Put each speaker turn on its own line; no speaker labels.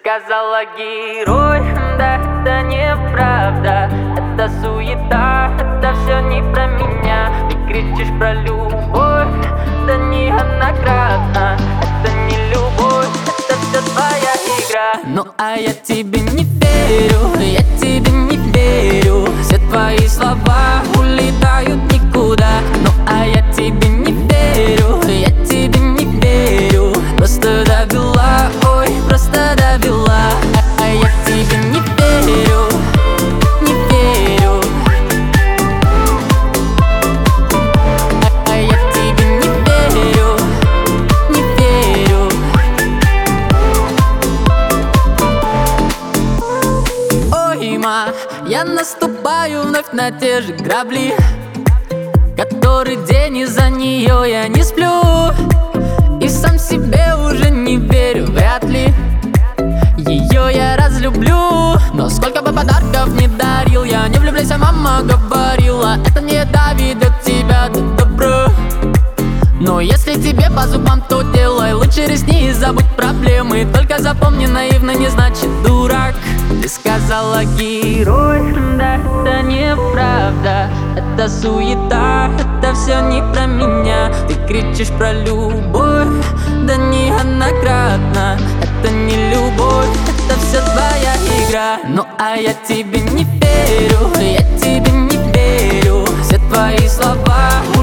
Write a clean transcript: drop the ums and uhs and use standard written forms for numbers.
сказала герой, да это неправда. Это суета, это все не про меня. Ты кричишь про любовь, да не однократно. Это не любовь, это все твоя игра. Ну а я тебе не верю, я тебе не верю. Все твои слова улетают никуда. Ну а я тебе не верю, я тебе не верю. Просто довела, ой, просто довела. А я тебе не верю, не верю. А я тебе не верю, не верю. Ой, ма, я наступаю вновь на те же грабли. Который день из-за нее я не сплю. И сам себе уже не верю, вряд ли ее я разлюблю. Но сколько бы подарков не дарил, я не влюбляйся, мама говорила. Это не доведет тебя до добра. Но если тебе по зубам, то делай лучше ресни и забудь проблемы. Только запомни, наивно не значит дурак. Ты сказала герой, да это неправда. Это суета, это все не про меня. Ты кричишь про любовь, да неоднократно. Это не любовь, это все твоя игра. Ну а я тебе не верю, я тебе не верю. Все твои слова